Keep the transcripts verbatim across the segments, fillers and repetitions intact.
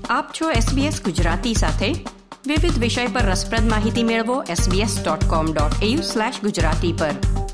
આપ છો એસબીએસ ગુજરાતી સાથે. વિવિધ વિષય પર રસપ્રદ માહિતી મેળવો SBS dot com dot AU slash Gujarati પર.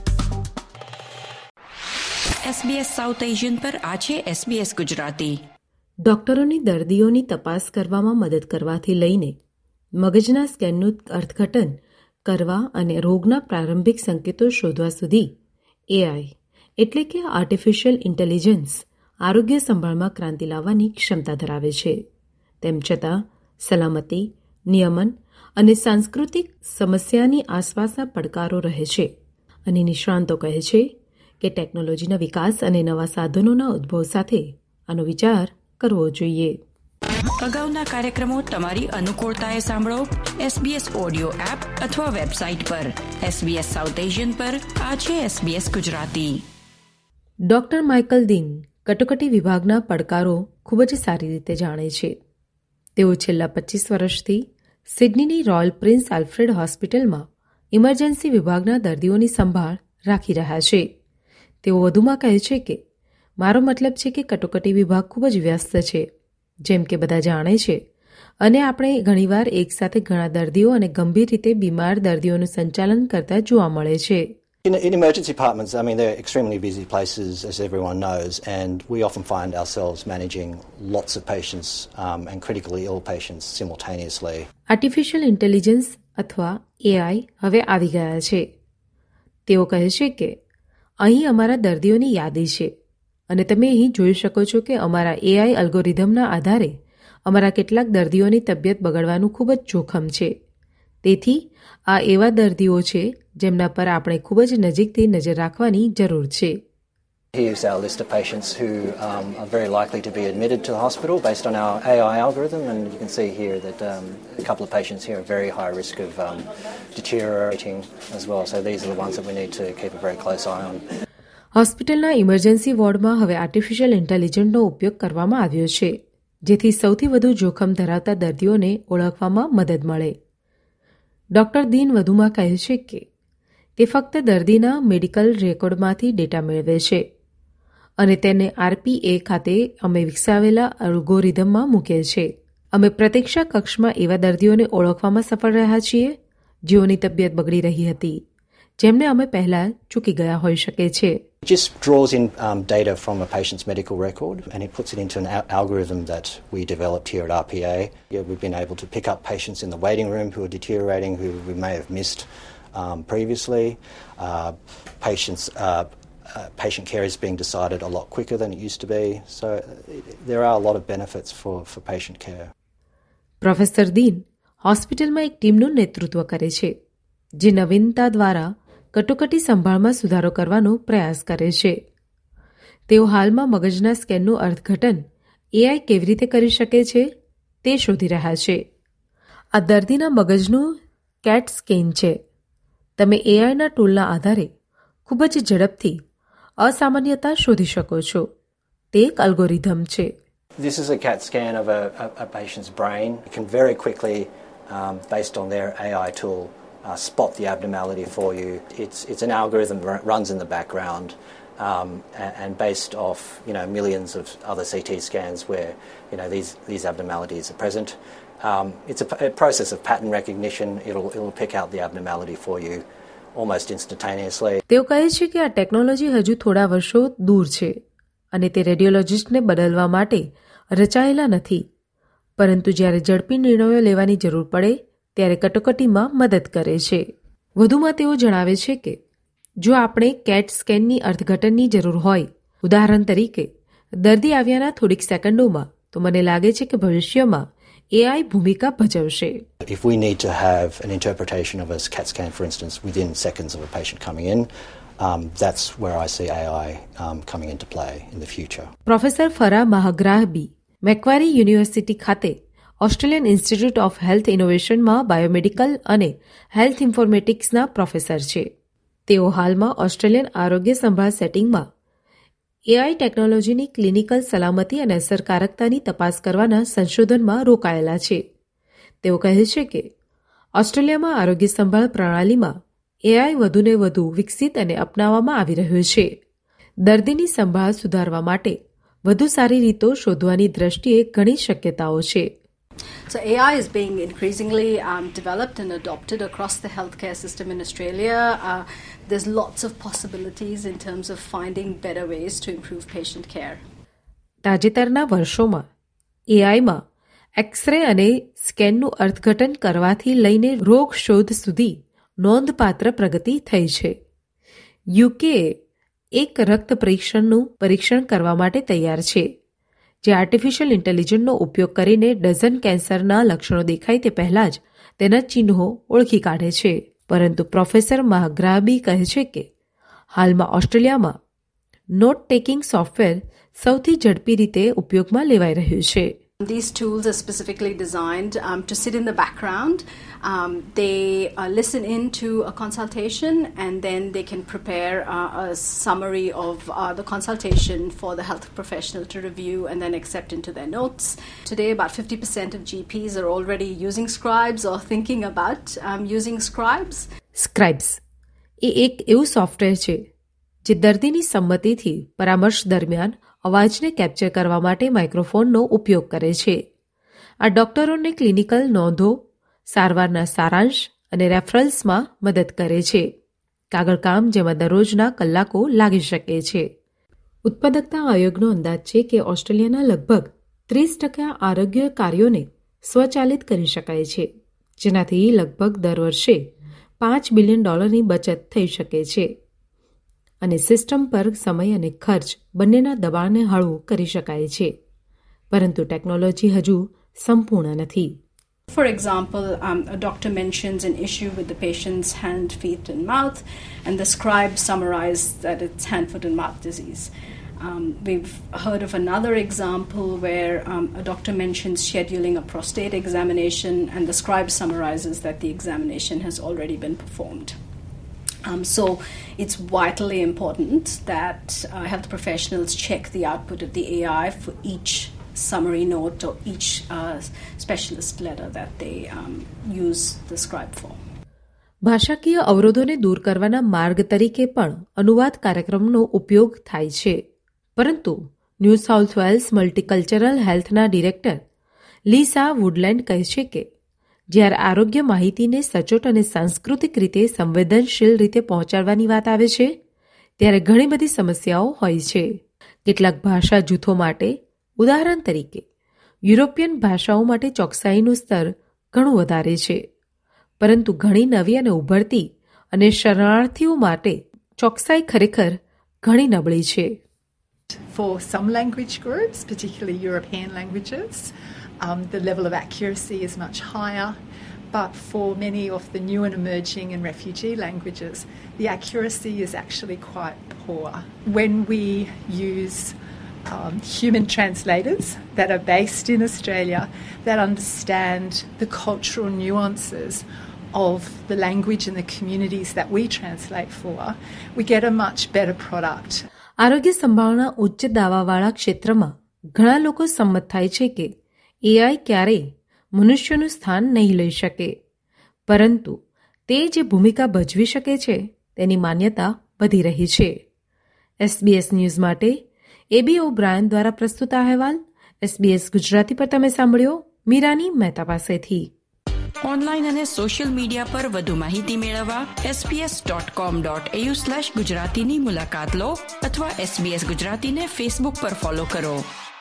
એસબીએસ સાઉથ એશિયન પર આ છે એસબીએસ ગુજરાતી. ડોક્ટરોની દર્દીઓની તપાસ કરવામાં મદદ કરવાથી લઈને મગજના સ્કેનનું અર્થઘટન કરવા અને રોગના પ્રારંભિક સંકેતો શોધવા સુધી એઆઈ એટલે કે આર્ટિફિશિયલ ઇન્ટેલિજન્સ આરોગ્ય સંભાળમાં ક્રાંતિ લાવવાની ક્ષમતા ધરાવે છે. તેમ છતાં સલામતી, નિયમન અને સાંસ્કૃતિક સમસ્યાની આસપાસના પડકારો રહે છે અને નિષ્ણાંતો કહે છે કે ટેકનોલોજીના વિકાસ અને નવા સાધનોના ઉદ્ભવ સાથે આનો વિચાર કરવો જોઈએ. અગાઉના કાર્યક્રમો તમારી અનુકૂળતાએ સાંભળો એસબીએસ ઓડિયો એપ અથવા વેબસાઇટ પર. એસબીએસ સાઉથ એશિયન પર આ છે SBS Gujarati. Doctor Michael Dinh કટોકટી વિભાગના પડકારો ખૂબ જ સારી રીતે જાણે છે. તેઓ છેલ્લા પચીસ વર્ષથી સિડનીની રોયલ પ્રિન્સ આલ્ફ્રેડ હોસ્પિટલમાં ઇમરજન્સી વિભાગના દર્દીઓની સંભાળ રાખી રહ્યા છે. તેઓ વધુમાં કહે છે કે મારો મતલબ છે કે કટોકટી વિભાગ ખૂબ જ વ્યસ્ત છે, જેમ કે બધા જાણે છે, અને આપણે ઘણીવાર એકસાથે ઘણા દર્દીઓ અને ગંભીર રીતે બીમાર દર્દીઓનું સંચાલન કરતા જોવા મળે છે. In, in emergency departments, I mean, they're extremely busy places, as everyone knows, and we often find ourselves managing lots of patients um, and critically ill patients simultaneously. Artificial intelligence અથવા એઆઈ હવે આવી ગયા છે. તેઓ કહે છે કે અહીં અમારા દર્દીઓની યાદી છે અને તમે અહીં જોઈ શકો છો કે અમારા એઆઈ અલ્ગોરિધમના આધારે અમારા કેટલાક દર્દીઓની તબિયત બગડવાનું ખૂબ જ જોખમ છે. તેથી આ એવા દર્દીઓ છે જેમના પર આપણે ખૂબ જ નજીકથી નજર રાખવાની જરૂર છે. Here's our list of patients who um, are very likely to be admitted to the hospital based on our A I algorithm, and you can see here that um, a couple of patients here are very high risk of um, deteriorating as well. So these are the ones that we need to keep a very close eye on. હોસ્પિટલના emergency વોર્ડમાં હવે artificial ઇન્ટેલિજન્સનો ઉપયોગ કરવામાં આવ્યો છે, જેથી સૌથી વધુ જોખમ ધરાવતા દર્દીઓને ઓળખવામાં મદદ મળે. ડોક્ટર દીન વધુમાં કહે છે કે તે ફક્ત દર્દીના મેડિકલ રેકોર્ડમાંથી ડેટા મેળવે છે અને તેને આરપીએ ખાતે અમે વિકસાવેલા અલ્ગોરિધમમાં મૂકે છે. અમે પ્રતીક્ષા કક્ષમાં એવા દર્દીઓને ઓળખવામાં સફળ રહ્યા છીએ જેઓની તબિયત બગડી રહી હતી, જેમને અમે પહેલા ચૂકી ગયા હોઈ શકે છે. It just draws in um, data from a patient's medical record and it puts it into an al- algorithm that we developed here at R P A. Yeah, we've been able to pick up patients in the waiting room who are deteriorating, who we may have missed um, previously. Uh, patients, uh, uh, patient care is being decided a lot quicker than it used to be. So it, there are a lot of benefits for, for patient care. Professor Dinh હોસ્પિટલમાં એક ટીમનું નેતૃત્વ કરે છે જે નવીનતા દ્વારા કટોકટી સંભાળમાં સુધારો કરવાનો પ્રયાસ કરે છે. તેઓ હાલમાં મગજના સ્કેનનું અર્થઘટન એઆઈ કેવી રીતે કરી શકે છે તે શોધી રહ્યા છે. આ દર્દીના મગજનું કેટ સ્કેન છે. તમે એઆઈના ટૂલના આધારે ખૂબ જ ઝડપથી અસામાન્યતા શોધી શકો છો. તે એક અલ્ગોરિધમ છે. This is a CAT scan of a, a, a patient's brain. You can very quickly, um, based on their A I tool, Uh, spot the abnormality for you. It's it's an algorithm that runs in the background, um, and, and based off you know millions of other C T scans where you know these these abnormalities are present. Um, it's a, a process of pattern recognition. It'll it'll pick out the abnormality for you almost instantaneously. તેઓ કહે છે કે આ technology હજુ થોડા વર્ષો દૂર છે અને તે રેડિયોલોજિસ્ટને બદલવા માટે રચાયેલા નથી, પરંતુ જ્યારે ઝડપી નિર્ણયો લેવાની જરૂર પડે ત્યારે કટોકટીમાં મદદ કરે છે. વધુમાં તેઓ જણાવે છે કે જો આપણે કેટ સ્કેનની અર્થઘટનની જરૂર હોય, ઉદાહરણ તરીકે દર્દી આવ્યાના થોડીક સેકન્ડોમાં, તો મને લાગે છે કે ભવિષ્યમાં એઆઈ ભૂમિકા ભજવશે. If we need to have an interpretation of a CAT scan, for instance, within seconds of a patient coming in, um, that's where I see A I um, coming into play in the future. Professor Farah Magrabi Macquarie university ખાતે Australian institute of health ઇનોવેશનમાં biomedical અને health ઇન્ફોર્મેટિક્સના professor છે. તેઓ હાલમાં Australian આરોગ્ય સંભાળ સેટિંગમાં એઆઈ ટેકનોલોજીની ક્લિનિકલ સલામતી અને અસરકારકતાની તપાસ કરવાના સંશોધનમાં રોકાયેલા છે. તેઓ કહે છે કે ઓસ્ટ્રેલિયામાં આરોગ્ય સંભાળ પ્રણાલીમાં એઆઈ વધુને વધુ વિકસિત અને અપનાવવામાં આવી રહ્યું છે. દર્દીની સંભાળ સુધારવા માટે વધુ સારી રીતો શોધવાની દ્રષ્ટિએ ઘણી શક્યતાઓ છે. So A I is being increasingly um, developed and adopted across the healthcare system in Australia. Uh, there's lots of possibilities in terms of finding better ways to improve patient care. તાજેતરના વર્ષોમાં એઆઈમાં x ray અને સ્કેનનું અર્થઘટન કરવાથી લઈને રોગ શોધ સુધી નોંધપાત્ર પ્રગતિ થઈ છે. યુકેએ એક રક્ત પરીક્ષણનું પરીક્ષણ કરવા માટે તૈયાર છે, જે આર્ટિફિશિયલ ઇન્ટેલિજન્સનો ઉપયોગ કરીને ડઝન કેન્સરના લક્ષણો દેખાય તે પહેલાં જ તેના ચિહ્નો ઓળખી કાઢે છે. પરંતુ પ્રોફેસર મહાગ્રાબી કહે છે કે હાલમાં ઓસ્ટ્રેલિયામાં નોટ ટેકિંગ સોફ્ટવેર સૌથી ઝડપી રીતે ઉપયોગમાં લેવાઈ રહ્યું છે. These tools are specifically designed um, to sit in the background. Um, they uh, listen into a consultation and then they can prepare uh, a summary of uh, the consultation for the health professional to review and then accept into their notes. Today, about fifty percent of G Ps are already using scribes or thinking about um, using scribes. Scribes એ એક એવું software છે જે દર્દીની સંમતિથી પરામર્શ દરમિયાન અવાજને capture કરવા માટે માઇક્રોફોનનો ઉપયોગ કરે છે. આ ડોક્ટરોને ક્લિનિકલ નોંધો, સારવારના સારાંશ અને રેફરલ્સમાં મદદ કરે છે. કાગળકામ જેમાં દરરોજના કલાકો લાગી શકે છે. ઉત્પાદકતા આયોગનો અંદાજ છે કે ઓસ્ટ્રેલિયાના લગભગ ત્રીસ ટકા આરોગ્ય કાર્યોને સ્વચાલિત કરી શકાય છે, જેનાથી લગભગ દર વર્ષે પાંચ બિલિયન ડોલરની બચત થઈ શકે છે અને સિસ્ટમ પર સમય અને ખર્ચ બંનેના દબાણને હળવું કરી શકાય છે. પરંતુ ટેકનોલોજી હજુ સંપૂર્ણ નથી. For example, um, a doctor mentions an issue with the patient's hand, feet and mouth, and the scribe summarizes that it's hand, foot and mouth disease. Um, we've heard of another example where um, a doctor mentions scheduling a prostate examination and the scribe summarizes that the examination has already been performed. Um, so it's vitally important that uh, health professionals check the output of the A I for each summary note or each uh, specialist letter that they um, use the scribe for. ભાષાકીય અવરોધોને દૂર કરવાના માર્ગ તરીકે પણ અનુવાદ કાર્યક્રમનો ઉપયોગ થાય છે. પરંતુ ન્યૂ સાઉથ વેલ્સ મલ્ટીકલ્ચરલ હેલ્થના ડિરેક્ટર લીસા વુડલેન્ડ કહે છે કે જ્યારે આરોગ્ય માહિતીને સચોટ અને સાંસ્કૃતિક રીતે સંવેદનશીલ રીતે પહોંચાડવાની વાત આવે છે, ત્યારે ઘણી બધી સમસ્યાઓ હોય છે. કેટલાક ભાષા જૂથો માટે, ઉદાહરણ તરીકે યુરોપિયન ભાષાઓ માટે ચોકસાઈનું સ્તર ઘણું વધારે છે, પરંતુ ઘણી નવી અને ઉભરતી અને શરણાર્થીઓ માટે ચોકસાઈ ખરેખર ઘણી નબળી છે. For some language groups, particularly European languages, Um, the level of accuracy is much higher, but for many of the new and emerging and refugee languages, the accuracy is actually quite poor. When we use um, human translators that are based in Australia that understand the cultural nuances of the language and the communities that we translate for, we get a much better product. આરોગ્ય સંભાળના ઉચ્ચ દાવાવાળા ક્ષેત્રમાં ઘણા લોકો સંમત થાય છે કે AI ક્યારેય મનુષ્યનું સ્થાન નહીં લઈ શકે, પરંતુ તે જે ભૂમિકા ભજવી શકે છે તેની માન્યતા વધી રહી છે. એસબીએસ ન્યૂઝ માટે એબી ઓબ્રાયન દ્વારા પ્રસ્તુત અહેવાલ એસબીએસ ગુજરાતી પર તમે સાંભળ્યો મીરાની મહેતા પાસેથી. ઓનલાઈન અને સોશિયલ મીડિયા પર વધુ માહિતી મેળવવા SBS dot com dot AU slash ગુજરાતીની મુલાકાત લો અથવા એસબીએસ ગુજરાતીને ફેસબુક પર ફોલો કરો.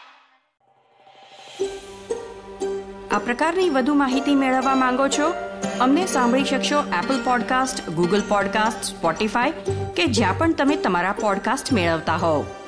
આ પ્રકારની વધુ માહિતી મેળવવા માંગો છો? અમને સાંભળી શકશો Apple podcast, Google podcast, Spotify કે જ્યાં પણ તમે તમારા પોડકાસ્ટ મેળવતા હોવ.